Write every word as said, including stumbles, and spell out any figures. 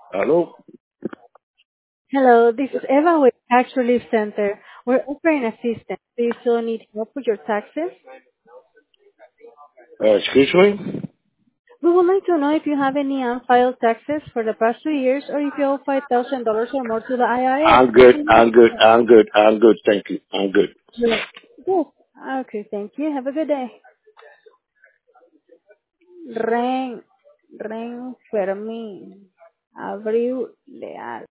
Hello? Hello, this is Eva with Tax Relief Center. We're offering assistance. Do you still need help with your taxes? Uh, excuse me? We would like to know if you have any unfiled taxes for the past two years or if you owe five thousand dollars or more to the I R S. I'm good, I'm good, I'm good, I'm good, thank you, I'm good. Yes. Yes. Okay, thank you. Have a good day. Ren, Ren Fermín, Abril Leal.